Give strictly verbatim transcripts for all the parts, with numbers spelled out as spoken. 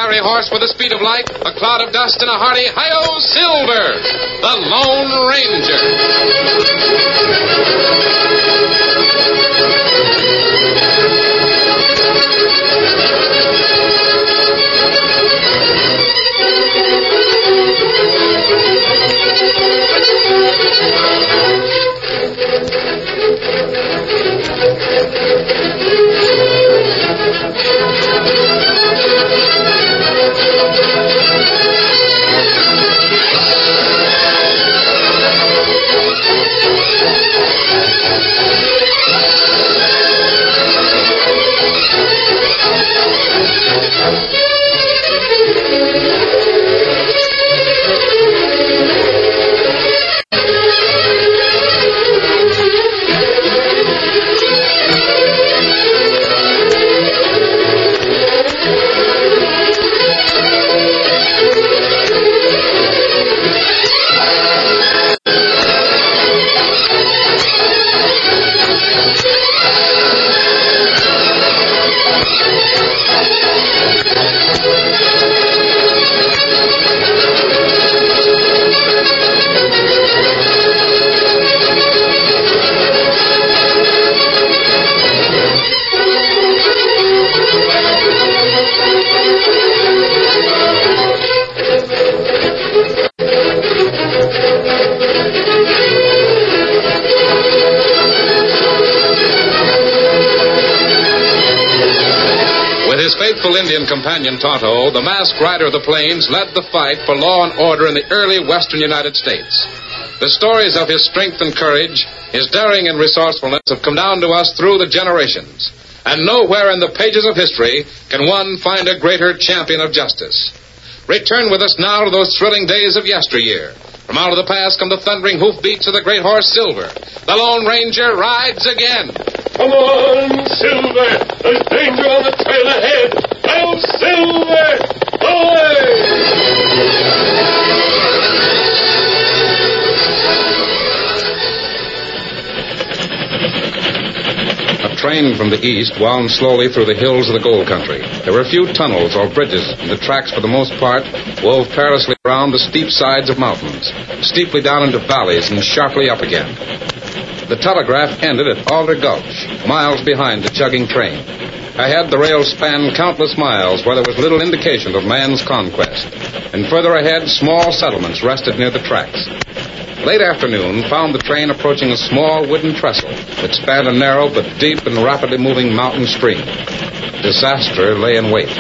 fiery horse with the speed of light, a cloud of dust, and a hearty hi-yo Silver, the Lone Ranger. Indian companion Tonto, the masked rider of the plains, led the fight for law and order in the early western United States. The stories of his strength and courage, his daring and resourcefulness have come down to us through the generations. And nowhere in the pages of history can one find a greater champion of justice. Return with us now to those thrilling days of yesteryear. From out of the past come the thundering hoofbeats of the great horse Silver. The Lone Ranger rides again. Come on, Silver! There's danger on the trail ahead! Oh, Silver! Away! A train from the east wound slowly through the hills of the gold country. There were few tunnels or bridges, and the tracks, for the most part, wove perilously around the steep sides of mountains, steeply down into valleys and sharply up again. The telegraph ended at Alder Gulch, miles behind the chugging train. Ahead, the rails spanned countless miles where there was little indication of man's conquest. And further ahead, small settlements rested near the tracks. Late afternoon found the train approaching a small wooden trestle that spanned a narrow but deep and rapidly moving mountain stream. Disaster lay in wait.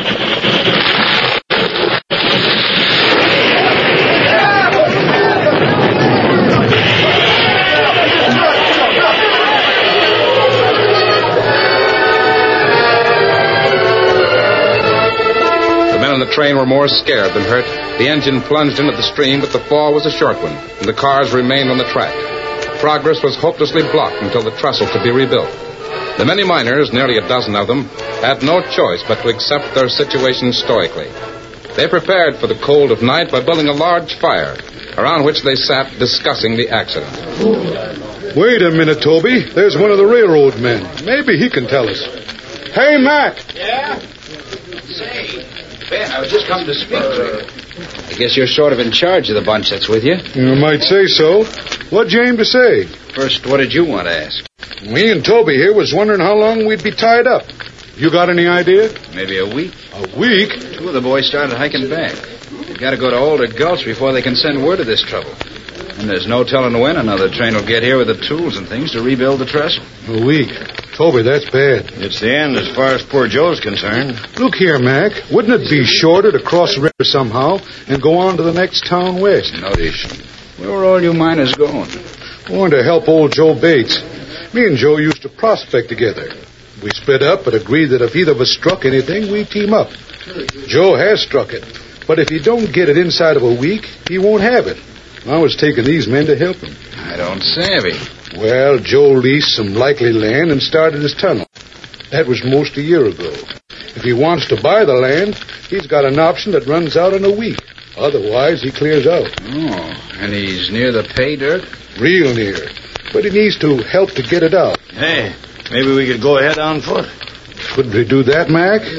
The train were more scared than hurt. The engine plunged into the stream, but the fall was a short one, and the cars remained on the track. Progress was hopelessly blocked until the trestle could be rebuilt. The many miners, nearly a dozen of them, had no choice but to accept their situation stoically. They prepared for the cold of night by building a large fire, around which they sat discussing the accident. Wait a minute, Toby. There's one of the railroad men. Maybe he can tell us. Hey, Mac. Yeah? Say... Ben, I was just coming to speak to you. I guess you're sort of in charge of the bunch that's with you. You might say so. What'd you aim to say? First, what did you want to ask? Me and Toby here was wondering how long we'd be tied up. You got any idea? Maybe a week. A week? Two of the boys started hiking back. They've got to go to Alder Gulch before they can send word of this trouble. And there's no telling when another train will get here with the tools and things to rebuild the trestle. A week? Toby, that's bad. It's the end as far as poor Joe's concerned. Look here, Mac. Wouldn't it be shorter to cross the river somehow and go on to the next town west? Notice. Where were all you miners going? I wanted to help old Joe Bates. Me and Joe used to prospect together. We split up but agreed that if either of us struck anything, we'd team up. Joe has struck it. But if he don't get it inside of a week, he won't have it. I was taking these men to help him. I don't savvy. Well, Joe leased some likely land and started his tunnel. That was most a year ago. If he wants to buy the land, he's got an option that runs out in a week. Otherwise, he clears out. Oh, and he's near the pay dirt? Real near. But he needs to help to get it out. Hey, maybe we could go ahead on foot. Couldn't we do that, Mac?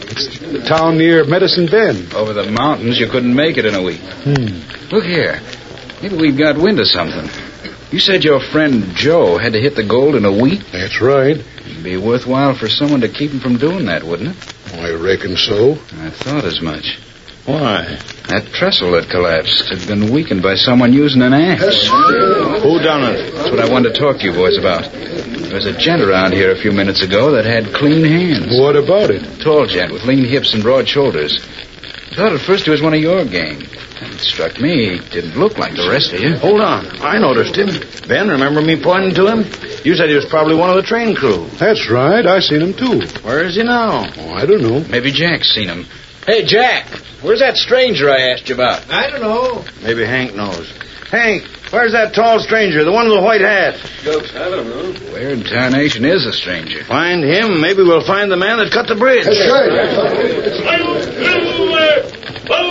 It's the town near Medicine Bend. Over the mountains, you couldn't make it in a week. Hmm. Look here. Maybe we've got wind of something. You said your friend Joe had to hit the gold in a week? That's right. It'd be worthwhile for someone to keep him from doing that, wouldn't it? I reckon so. I thought as much. Why? That trestle that collapsed had been weakened by someone using an axe. Who done it? That's what I wanted to talk to you boys about. There was a gent around here a few minutes ago that had clean hands. What about it? Tall gent with lean hips and broad shoulders. I thought at first he was one of your gang. It struck me he didn't look like the rest of you. Hold on. I noticed him. Ben, remember me pointing to him? You said he was probably one of the train crew. That's right. I seen him, too. Where is he now? Oh, I don't know. Maybe Jack's seen him. Hey, Jack, where's that stranger I asked you about? I don't know. Maybe Hank knows. Hank, where's that tall stranger, the one with the white hat? Jokes, I don't know. Where in tarnation is the stranger? Find him. Maybe we'll find the man that cut the bridge. That's right. I'll silver!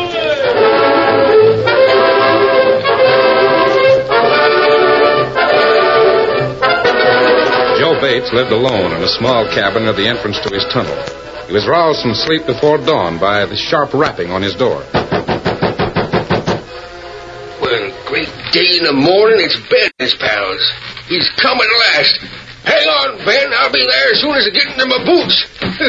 Joe Bates lived alone in a small cabin near the entrance to his tunnel. He was roused from sleep before dawn by the sharp rapping on his door. Well, great day in the morning, it's Ben, his pals. He's coming at last. Hang on, Ben. I'll be there as soon as I get into my boots.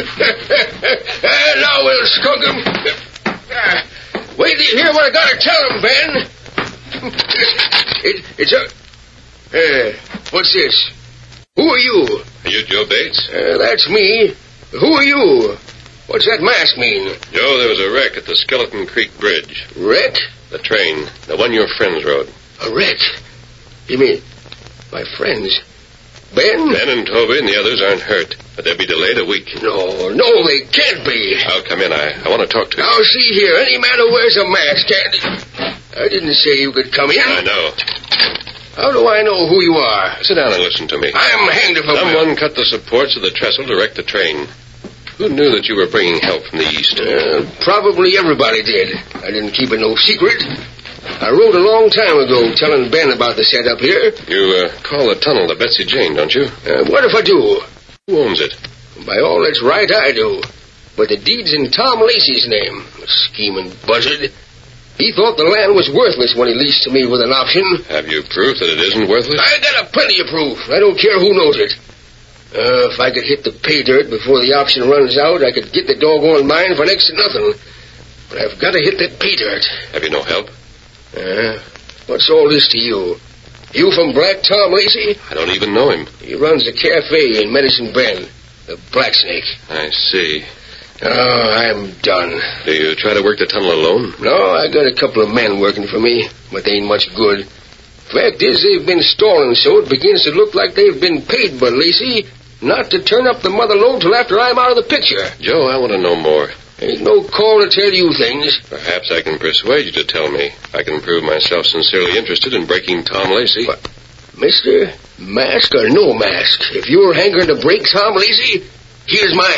And now we'll skunk him. Uh, wait till you hear what I got to tell him, Ben. it, it's a... Uh, what's this? Who are you? Are you Joe Bates? Uh, that's me. Who are you? What's that mask mean? Joe, there was a wreck at the Skeleton Creek Bridge. Wreck? The train. The one your friends rode. A wreck? You mean my friends? Ben? Ben and Toby and the others aren't hurt, but they'll be delayed a week. No, no, they can't be. I'll come in. I, I want to talk to you. Now, see here. Any man who wears a mask can't... I didn't say you could come in. I know. How do I know who you are? Sit down and listen to me. I'm hanged if I will. Someone cut the supports of the trestle to wreck the train. Who knew that you were bringing help from the east? Uh, probably everybody did. I didn't keep it no secret. I wrote a long time ago telling Ben about the setup here. You uh, call the tunnel the Betsy Jane, don't you? Uh, what if I do? Who owns it? By all that's right, I do. But the deed's in Tom Lacey's name. Scheming buzzard. He thought the land was worthless when he leased to me with an option. Have you proof that it isn't worthless? I got a plenty of proof. I don't care who knows it. Uh, if I could hit the pay dirt before the option runs out, I could get the doggone mine for next to nothing. But I've got to hit that pay dirt. Have you no help? Uh, what's all this to you? You from Black Tom Lacey? I don't even know him. He runs a cafe in Medicine Bend. The Black Snake. I see. Oh, I'm done. Do you try to work the tunnel alone? No, I got a couple of men working for me, but they ain't much good. Fact is, they've been stalling so it begins to look like they've been paid by Lacey not to turn up the mother lode till after I'm out of the picture. Joe, I want to know more. Ain't no call to tell you things. Perhaps I can persuade you to tell me. I can prove myself sincerely interested in breaking Tom Lacey. But, mister, mask or no mask, if you're hankering to break Tom Lacey, here's my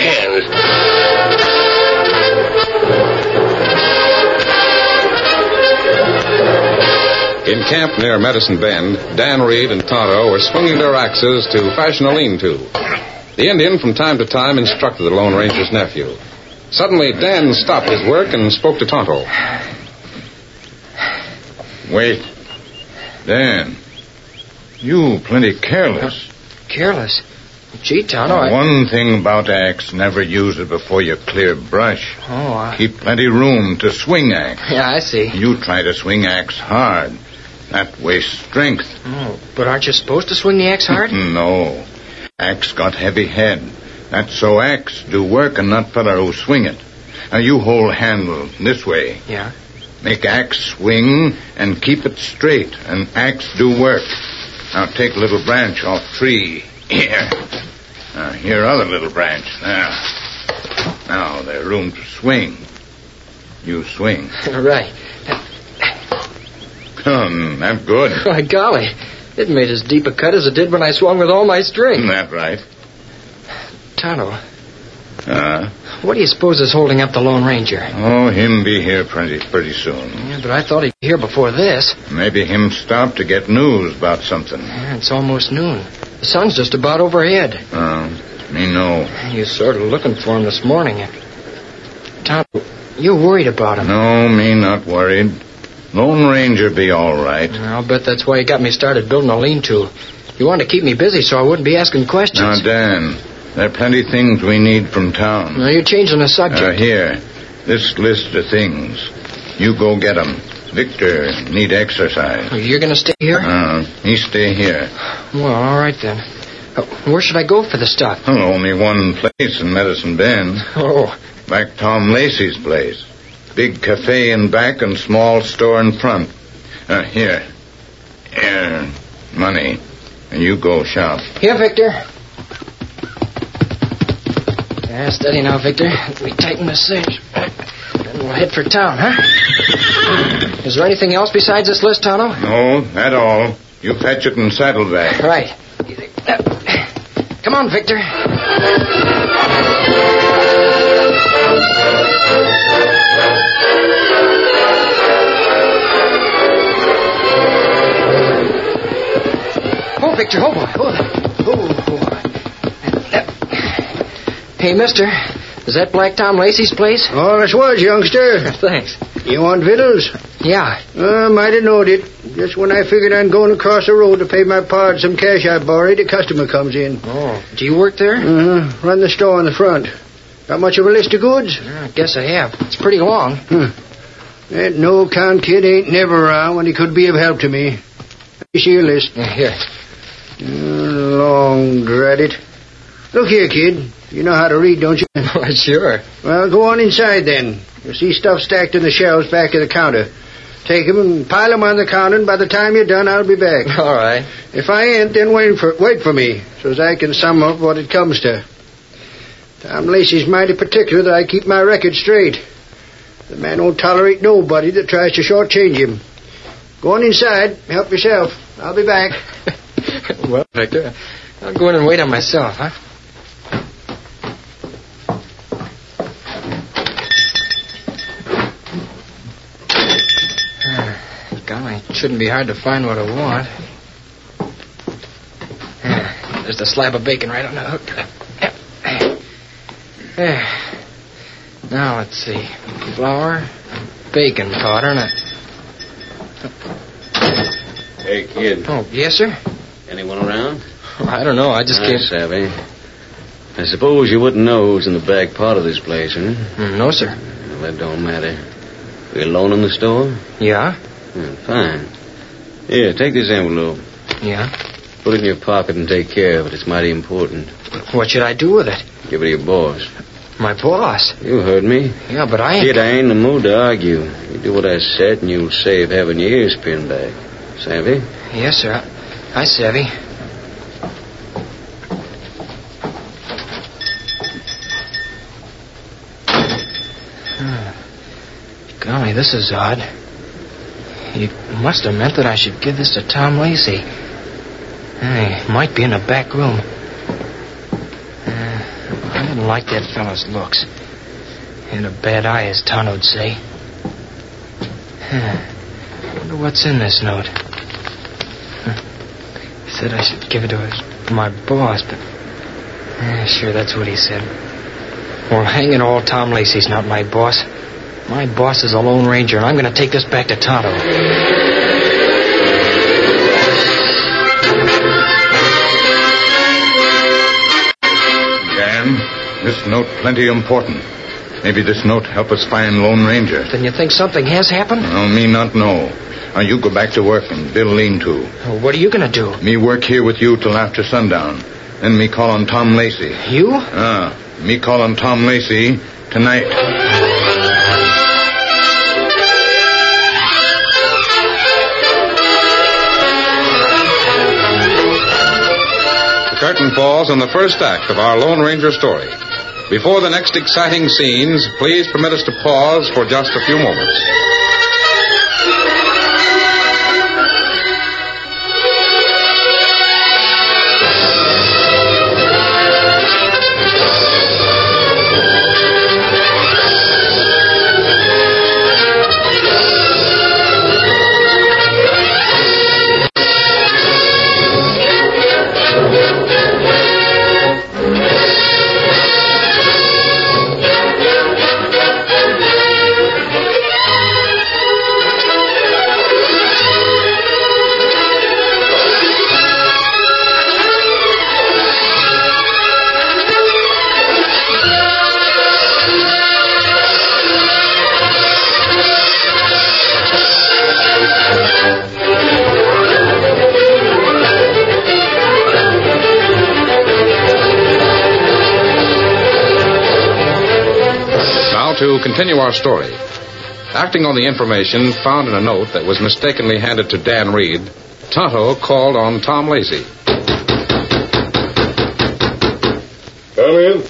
hand. In camp near Medicine Bend, Dan Reed and Tonto were swinging their axes to fashion a lean-to. The Indian from time to time instructed the Lone Ranger's nephew. Suddenly, Dan stopped his work and spoke to Tonto. Wait. Dan, you plenty careless. Careless? Gee, Tonto, I... One thing about axe, never use it before you clear brush. Oh, I... Keep plenty room to swing axe. Yeah, I see. You try to swing axe hard. That wastes strength. Oh, but aren't you supposed to swing the axe hard? No. Axe got heavy head. That's so axe do work and not feller who swing it. Now you hold handle this way. Yeah? Make axe swing and keep it straight, and axe do work. Now take little branch off tree. Here. Now here other little branch. Now. Now there's room to swing. You swing. Right. Um, that good. By golly, it made as deep a cut as it did when I swung with all my strength. That right. Tonto, Uh, what do you suppose is holding up the Lone Ranger? oh, him be here pretty pretty soon. Yeah, but I thought he'd be here before this. Maybe him stop to get news about something. Yeah, it's almost noon. The sun's just about overhead. Uh, me know. You was sort of looking for him this morning. Tom, you're worried about him. No, me not worried. Lone Ranger be all right. I'll bet that's why he got me started building a lean-to. He wanted to keep me busy so I wouldn't be asking questions. Now, Dan, there are plenty things we need from town. Now, you're changing the subject. Uh, here, this list of things. You go get 'em. Victor need exercise. You're going to stay here? Uh, he stay here. Well, all right then. Uh, where should I go for the stuff? Well, only one place in Medicine Bend. Oh. Back Tom Lacey's place. Big cafe in back and small store in front. Uh, here. Here. Money. And you go shop. Here, Victor. Yeah, steady now, Victor. Let me tighten the cinch. Then we'll head for town, huh? Is there anything else besides this list, Tonto? No, that all. You fetch it in saddlebag. Right. Come on, Victor. Oh, Victor, oh, boy. Oh, oh, oh. Hey, mister, is that Black Tom Lacey's place? Oh, this was, youngster. Thanks. You want victuals? Yeah. Uh, might have knowed it. Just when I figured I'm going across the road to pay my pard some cash I borrowed, a customer comes in. Oh, do you work there? Uh-huh. Run the store in the front. Got much of a list of goods? Yeah, I guess I have. It's pretty long. Huh. That no-account kid ain't never around when he could be of help to me. Let me see your list. Yeah, here. Uh, long drat it. Look here, kid. You know how to read, don't you? Sure. Well, go on inside then. You'll see stuff stacked in the shelves back of the counter. Take 'em and pile 'em on the counter, and by the time you're done, I'll be back. All right. If I ain't, then wait for wait for me, so as I can sum up what it comes to. Tom Lacey's mighty particular that I keep my record straight. The man won't tolerate nobody that tries to shortchange him. Go on inside. Help yourself. I'll be back. Well, Victor, I'll go in and wait on myself, huh? Golly, it shouldn't be hard to find what I want. There's the slab of bacon right on the hook. There. Now, let's see. Flour, bacon powder, and a... Hey, kid. Oh, yes, sir? Anyone around? I don't know. I just I came... savvy. I suppose you wouldn't know who's in the back part of this place, huh? Mm, no, sir. Well, that don't matter. We alone in the store? Yeah? Hmm, fine. Here, take this envelope. Yeah? Put it in your pocket and take care of it. It's mighty important. What should I do with it? Give it to your boss. My boss? You heard me. Yeah, but I ain't... Kid, I ain't in the mood to argue. You do what I said and you'll save having your ears pinned back. Savvy? Yes, sir. I, I savvy. Hmm. Golly, this is odd. He must have meant that I should give this to Tom Lacey. Hey, might be in the back room. Uh, I didn't like that fellow's looks. Had a bad eye, as Tonto'd say. Huh. Wonder what's in this note. Huh. He said I should give it to his, my boss, but... Uh, sure, that's what he said. Well, hang it all, Tom Lacey's not my boss. My boss is a Lone Ranger, and I'm going to take this back to Tonto. Dan, this note plenty important. Maybe this note help us find Lone Ranger. Then you think something has happened? Well, me not know. Now, you go back to work and build lean-to. Well, what are you going to do? Me work here with you till after sundown. Then me call on Tom Lacey. You? Ah, me call on Tom Lacey tonight. The curtain falls on the first act of our Lone Ranger story. Before the next exciting scenes, please permit us to pause for just a few moments. to continue our story. Acting on the information found in a note that was mistakenly handed to Dan Reed, Tonto called on Tom Lacey. Come in.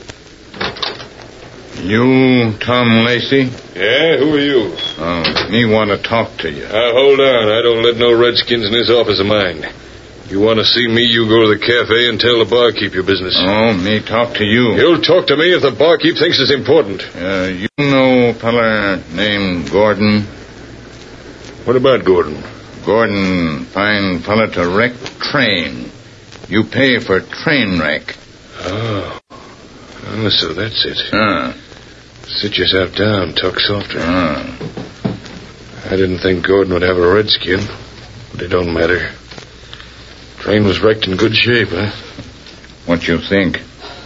You, Tom Lacey? Yeah, who are you? Oh, me want to talk to you. Now, hold on. I don't let no redskins in this office of mine. You want to see me, you go to the cafe and tell the barkeep your business. Oh, me talk to you. You'll talk to me if the barkeep thinks it's important. Uh, you know a fella named Gordon? What about Gordon? Gordon, fine fella to wreck train. You pay for train wreck. Oh. Oh, so that's it. Ah. Sit yourself down. Talk softer. Ah. I didn't think Gordon would have a redskin, but it don't matter. Train was wrecked in good shape, huh? What you think?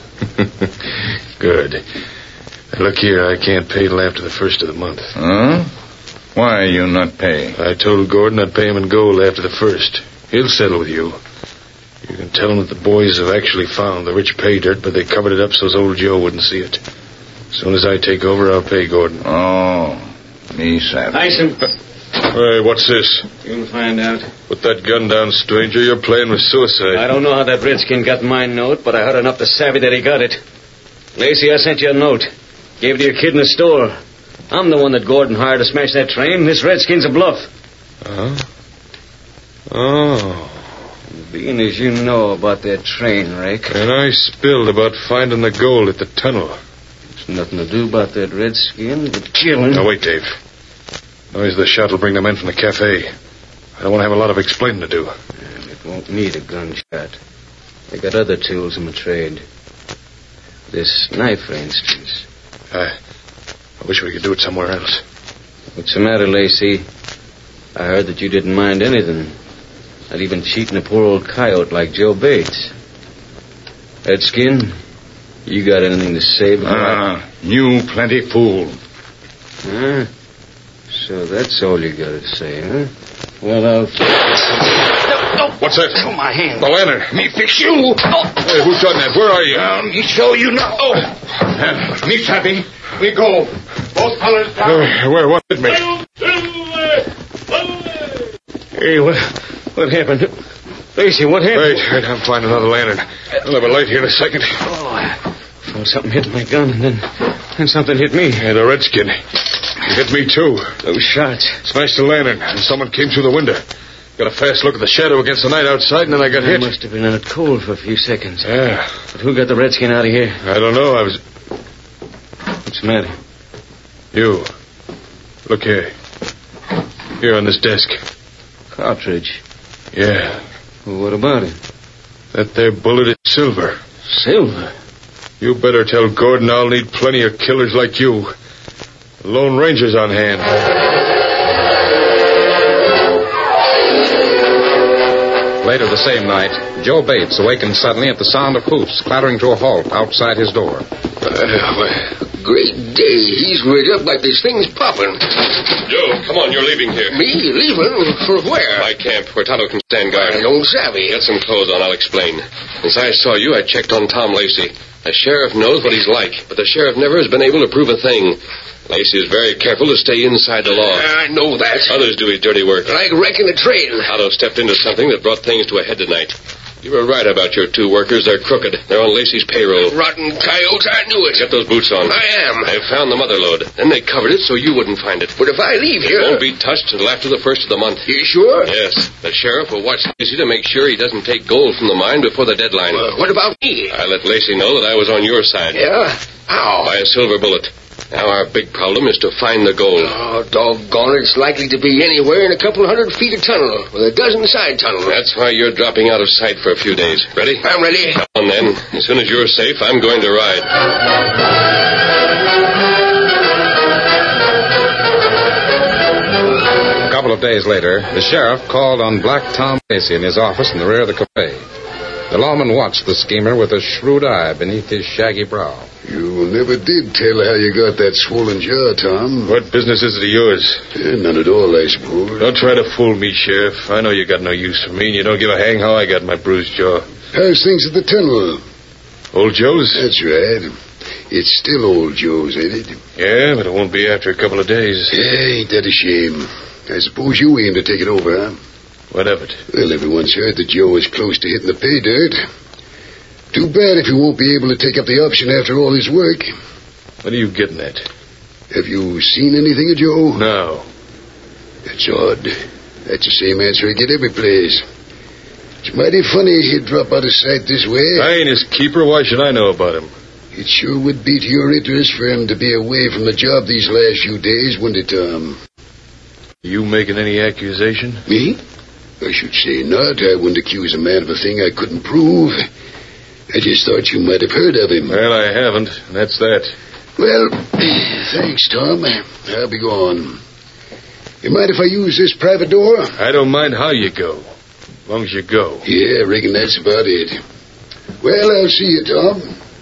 Good. Now, look here, I can't pay till after the first of the month. Huh? Why you not pay? I told Gordon I'd pay him in gold after the first. He'll settle with you. You can tell him that the boys have actually found the rich pay dirt, but they covered it up so's old Joe wouldn't see it. As soon as I take over, I'll pay Gordon. Oh, me savvy. Tyson. Hey, what's this? You'll find out. Put that gun down, stranger. You're playing with suicide. I don't know how that redskin got my note, but I heard enough to savvy that he got it. Lacey, I sent you a note. Gave it to your kid in the store. I'm the one that Gordon hired to smash that train. This redskin's a bluff. Huh? Oh. Being as you know about that train wreck. And I spilled about finding the gold at the tunnel. There's nothing to do about that redskin but killing. Now, wait, Dave. Noise of the shot will bring the men from the cafe. I don't want to have a lot of explaining to do. Well, it won't need a gunshot. I got other tools in my trade. This knife, for instance. I, I wish we could do it somewhere else. What's the matter, Lacey? I heard that you didn't mind anything. Not even cheating a poor old coyote like Joe Bates. Redskin, you got anything to say before Ah, I... you plenty fool. Huh? So that's all you got to say, huh? Well, I'll... What's that? Oh, my hand. The lantern. Me fix you. Oh. Hey, who's done that? Where are you? Uh, me show you now. Oh. Uh, me savvy. We go. Both fellas down. Uh, where? What hit me? Hey, what, what happened? Lacey, what happened? Wait, wait, I'm finding another lantern. I'll have a light here in a second. Oh, I felt something hit my gun, and then, then something hit me. And a redskin. He hit me, too. Those shots. Smashed the lantern, and someone came through the window. Got a fast look at the shadow against the night outside, and then I got I hit. must have been out cold for a few seconds. Yeah. But who got the redskin out of here? I don't know. I was... What's the matter? You. Look here. Here on this desk. Cartridge. Yeah. Well, what about it? That there bullet is silver. Silver? You better tell Gordon I'll need plenty of killers like you. The Lone Ranger's on hand. Later the same night, Joe Bates awakened suddenly at the sound of hoofs clattering to a halt outside his door. Uh, great day. He's reared up like this thing's popping. Joe, come on, you're leaving here. Me? Leaving? For where? My camp, where Tonto can stand guard. I don't savvy. Get some clothes on, I'll explain. Since I saw you, I checked on Tom Lacey. The sheriff knows what he's like, but the sheriff never has been able to prove a thing. Lacey is very careful to stay inside the law. I know that. Others do his dirty work. Like wrecking the train. Tonto stepped into something that brought things to a head tonight. You were right about your two workers. They're crooked. They're on Lacey's payroll. Rotten coyotes, I knew it. Get those boots on. I am. They found the mother lode. Then they covered it so you wouldn't find it. But if I leave here... It won't be touched until after the first of the month. You sure? Yes. The sheriff will watch Lacey to make sure he doesn't take gold from the mine before the deadline. Uh, what about me? I let Lacey know that I was on your side. Yeah? How? By a silver bullet. Now our big problem is to find the gold. Oh, doggone it. It's likely to be anywhere in a couple hundred feet of tunnel, with a dozen side tunnels. That's why you're dropping out of sight for a few days. Ready? I'm ready. Come on, then. As soon as you're safe, I'm going to ride. A couple of days later, the sheriff called on Black Tom Lacey in his office in the rear of the cafe. The lawman watched the schemer with a shrewd eye beneath his shaggy brow. You never did tell how you got that swollen jaw, Tom. What business is it of yours? Yeah, none at all, I suppose. Don't try to fool me, Sheriff. I know you got no use for me, and you don't give a hang how I got my bruised jaw. How's things at the tunnel? Old Joe's? That's right. It's still old Joe's, ain't it? Yeah, but it won't be after a couple of days. Yeah, ain't that a shame? I suppose you aim to take it over, huh? What of it? Well, everyone's heard that Joe is close to hitting the pay dirt. Too bad if he won't be able to take up the option after all his work. What are you getting at? Have you seen anything of Joe? No. That's odd. That's the same answer I get every place. It's mighty funny he'd drop out of sight this way. I ain't his keeper. Why should I know about him? It sure would be to your interest for him to be away from the job these last few days, wouldn't it, Tom? You making any accusation? Me? I should say not. I wouldn't accuse a man of a thing I couldn't prove. I just thought you might have heard of him. Well, I haven't, and that's that. Well, thanks, Tom. I'll be gone. You mind if I use this private door? I don't mind how you go, as long as you go. Yeah, I reckon that's about it. Well, I'll see you, Tom.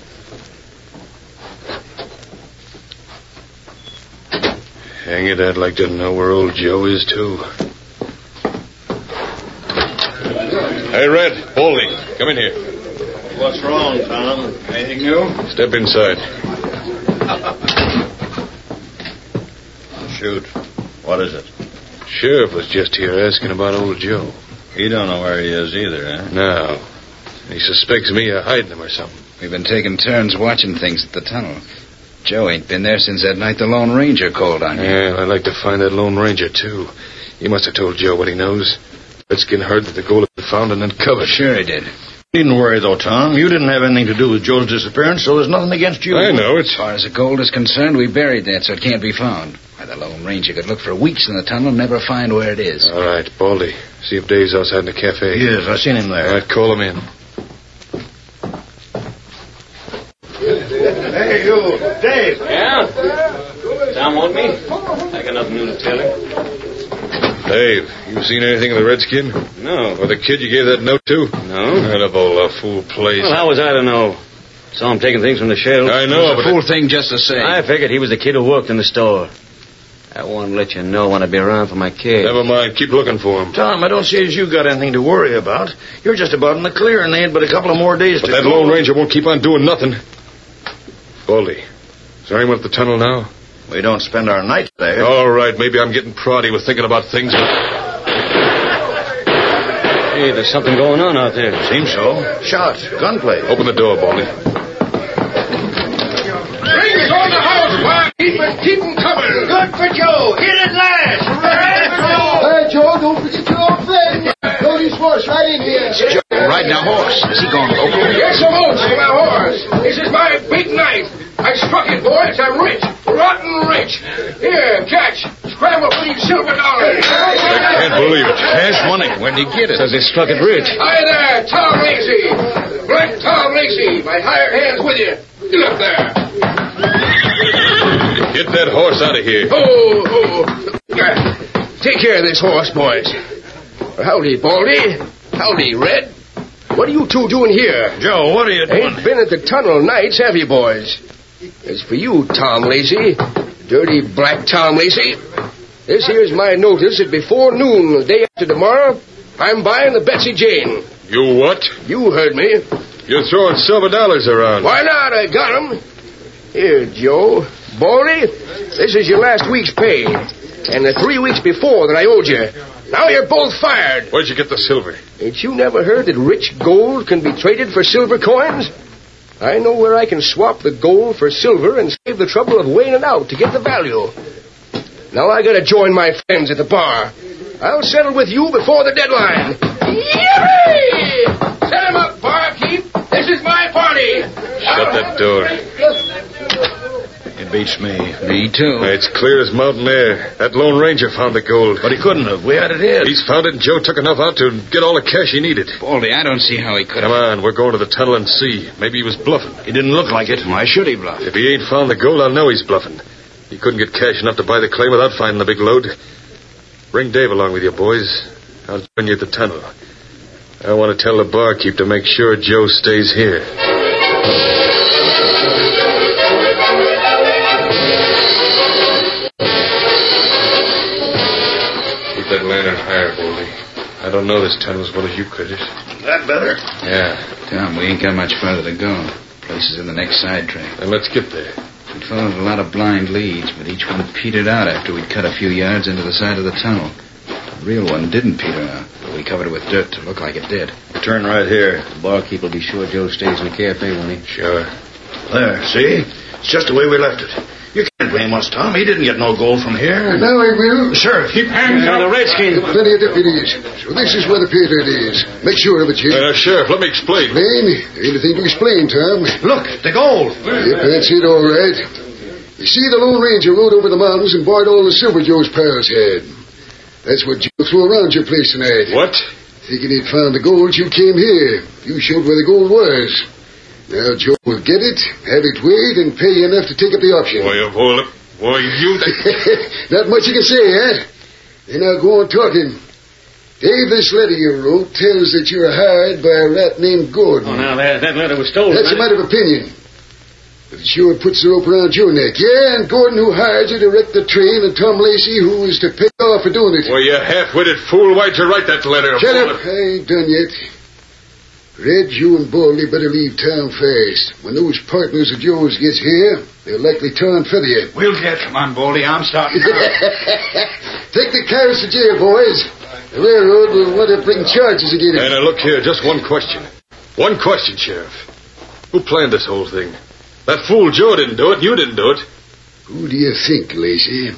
Hang it, I'd like to know where old Joe is, too. Hey, Red, Baldy, come in here. What's wrong, Tom? Anything new? Step inside. Shoot. What is it? Sheriff was just here asking about old Joe. He don't know where he is either, eh? No. He suspects me of hiding him or something. We've been taking turns watching things at the tunnel. Joe ain't been there since that night the Lone Ranger called on you. Yeah, I'd like to find that Lone Ranger, too. He must have told Joe what he knows. Redskin heard that the gold had been found and then covered. Sure he did. You needn't worry, though, Tom. You didn't have anything to do with Joe's disappearance, so there's nothing against you. I know. It's... As far as the gold is concerned, we buried that, so it can't be found. Why, the Lone Ranger could look for weeks in the tunnel and never find where it is. All right, Baldy. See if Dave's outside in the cafe. Yes, I seen him there. All right, call him in. Hey, you. Dave. Yeah? Tom want me? I got nothing new to tell him. Dave, you seen anything of the Redskin? No. Or the kid you gave that note to? No. That of all a fool place. Well, how was I to know? Saw him taking things from the shelves. I know, It was but... a fool thing just to say. I figured he was the kid who worked in the store. I wanted to let you know when I'd be around for my kid. Never mind. Keep looking for him. Tom, I don't see as you got anything to worry about. You're just about in the clear, and they ain't but a couple of more days But to that go. Lone Ranger won't keep on doing nothing. Baldy, is there anyone at the tunnel now? We don't spend our nights there. All right, maybe I'm getting proddy with thinking about things, but... Hey, there's something going on out there. Seems so. Shots, gunplay. Open the door, Baldy. Rings on the house, Bob. Keep it, keep them coming. Good for Joe. Hit it last. Hooray for Joe. Hey, Joe, don't forget your old friend. Load his horse right in here. Joe riding a horse. Is he going local? Yes, I'm on my horse. This is my big night. I struck it, boys. I'm rich. Rotten rich. Here, catch. Scramble for these silver dollars. I can't believe it. Cash money. Where'd he get it? Says he struck it rich. Hi there, Tom Lacey. Black Tom Lacey. My hired hand's with you. Look there. Get that horse out of here. Oh, oh. Take care of this horse, boys. Howdy, Baldy. Howdy, Red. What are you two doing here? Joe, what are you doing? Ain't been at the tunnel nights, have you, boys? As for you, Tom Lacey, dirty black Tom Lacey, this here's my notice that before noon the day after tomorrow, I'm buying the Betsy Jane. You what? You heard me. You're throwing silver dollars around. Why not? I got 'em. Here, Joe. Baldy, this is your last week's pay. And the three weeks before that I owed you. Now you're both fired. Where'd you get the silver? Ain't you never heard that rich gold can be traded for silver coins? I know where I can swap the gold for silver and save the trouble of weighing it out to get the value. Now I gotta join my friends at the bar. I'll settle with you before the deadline. Yippee! Set him up, barkeep. This is my party. Shut that door. It beats me. Me too. It's clear as mountain air. That Lone Ranger found the gold. But he couldn't have. We had it hid. He's found it, and Joe took enough out to get all the cash he needed. Baldy, I don't see how he could Come have. on, we're going to the tunnel and see. Maybe he was bluffing. He didn't look like it. Why should he bluff? If he ain't found the gold, I'll know he's bluffing. He couldn't get cash enough to buy the claim without finding the big load. Bring Dave along with you, boys. I'll join you at the tunnel. I want to tell the barkeep to make sure Joe stays here. Keep that lantern higher, Baldy. I don't know this tunnel as well as you could. That better? Yeah. Tom, we ain't got much further to go. Place is in the next side track. Then let's get there. We'd followed a lot of blind leads, but each one petered out after we'd cut a few yards into the side of the tunnel. The real one didn't peter out, but we covered it with dirt to look like it did. Turn right here. The barkeep will be sure Joe stays in the cafe, won't he? Sure. There, see? It's just the way we left it. You can't blame us, Tom. He didn't get no gold from here. Now I will. Sheriff, keep hands Now, up. the Redskins. Plenty of deputies. So this is where the pay dirt is. Make sure of it, Jim. Uh, Sheriff, let me explain. Explain? There ain't anything to explain, Tom. Look, the gold. Yep, that's it, all right. You see, the Lone Ranger rode over the mountains and borrowed all the silver Joe's pals had. That's what Joe threw around your place tonight. What? Thinking he'd found the gold, you came here. You showed where the gold was. Now Joe will get it, have it weighed, and pay you enough to take up the option. Boy, of all it. Boy, you... Not much you can say, eh? Then now go on talking. Dave, this letter you wrote tells that you're hired by a rat named Gordon. Oh, now, that, that letter was stolen. That's a matter of opinion. But it sure puts the rope around your neck. Yeah, and Gordon, who hired you to wreck the train, and Tom Lacey, who is to pay off for doing it. Boy, you half-witted fool. Why'd you write that letter? Shut up. I ain't done yet. Red, you and Baldy better leave town fast. When those partners of yours gets here, they'll likely tar and feather you. We'll get. Come on, Baldy. I'm starting. Take the carriage to jail, boys. The railroad will want to bring charges against Hey, him. now, look here. Just one question. One question, Sheriff. Who planned this whole thing? That fool Joe didn't do it. You didn't do it. Who do you think, Lacey?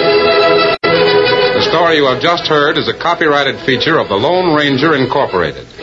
You have just heard is a copyrighted feature of the Lone Ranger Incorporated.